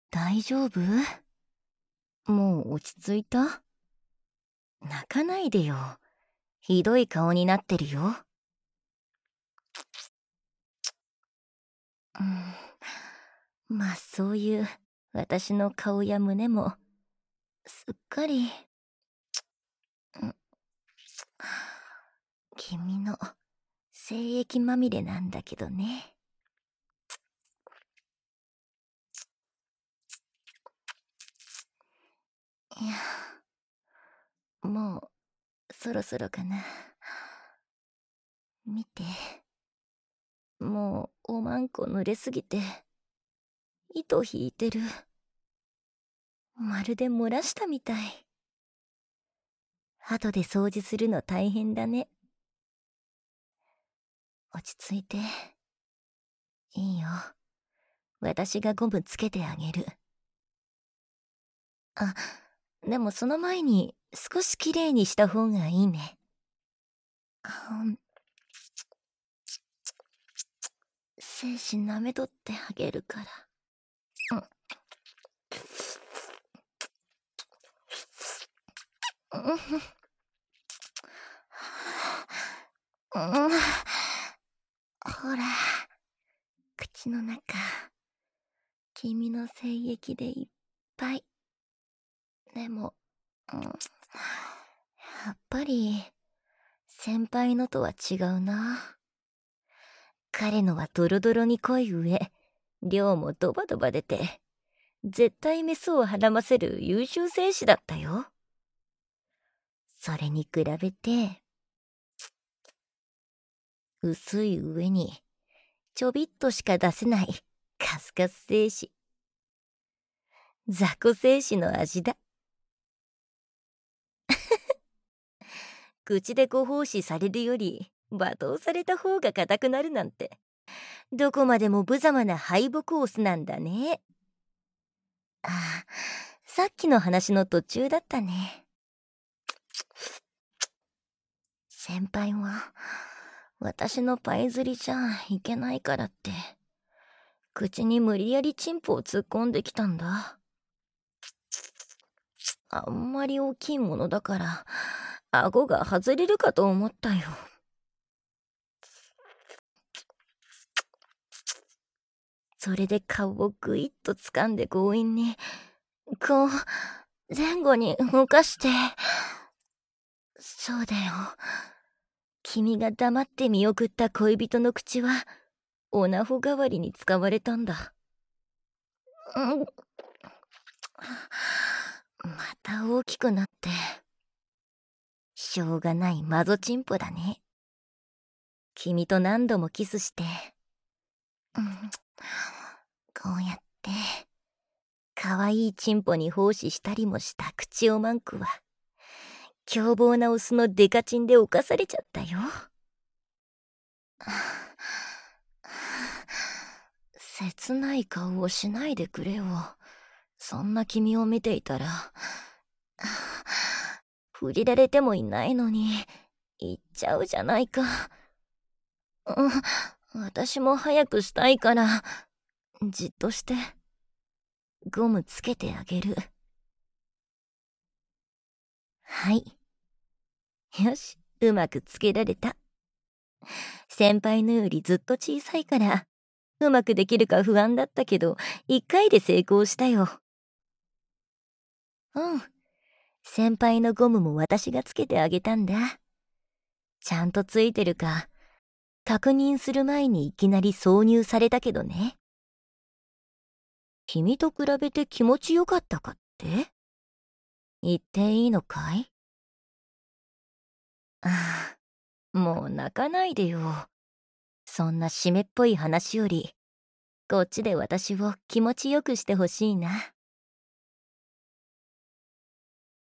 大丈夫？もう落ち着いた？泣かないでよ。ひどい顔になってるよ。まあそういう私の顔や胸もすっかり君の精液まみれなんだけどね。いや、もうそろそろかな。見て、もうおまんこ濡れすぎて糸引いてる。まるで漏らしたみたい。後で掃除するの大変だね。落ち着いて。いいよ。私がゴムつけてあげる。あ、でもその前に少しきれいにした方がいいね。精子舐めとってあげるから。ほら、口の中、君の精液でいっぱい。でも、やっぱり、先輩のとは違うな。彼のはドロドロに濃い上、量もドバドバ出て、絶対メスをはらませる優秀精子だったよ。それに比べて、薄い上に、ちょびっとしか出せないカスカス精子。雑魚精子の味だ。口でご奉仕されるより罵倒された方が硬くなるなんて、どこまでも無様な敗北オスなんだね。ああ、さっきの話の途中だったね。先輩は私のパイ釣りじゃいけないからって口に無理やりチンポを突っ込んできたんだ。あんまり大きいものだから顎が外れるかと思ったよ。それで顔をぐいっと掴んで強引にこう前後に動かして。そうだよ。君が黙って見送った恋人の口はオナホ代わりに使われたんだ。また大きくなってしょうがないマゾチンポだね。君と何度もキスして、こうやってかわいいチンポに奉仕したりもした口おまんこは凶暴なオスのデカチンで侵されちゃったよ。切ない顔をしないでくれよ。そんな君を見ていたら触れられてもいないのに行っちゃうじゃないか。私も早くしたいからじっとしてゴムつけてあげる。はい。よし、うまくつけられた。先輩のよりずっと小さいからうまくできるか不安だったけど1回で成功したよ。先輩のゴムも私がつけてあげたんだ。ちゃんとついてるか確認する前にいきなり挿入されたけどね。君と比べて気持ちよかったかって言っていいのかい？ああ、もう泣かないでよ。そんな湿っぽい話よりこっちで私を気持ちよくしてほしいな。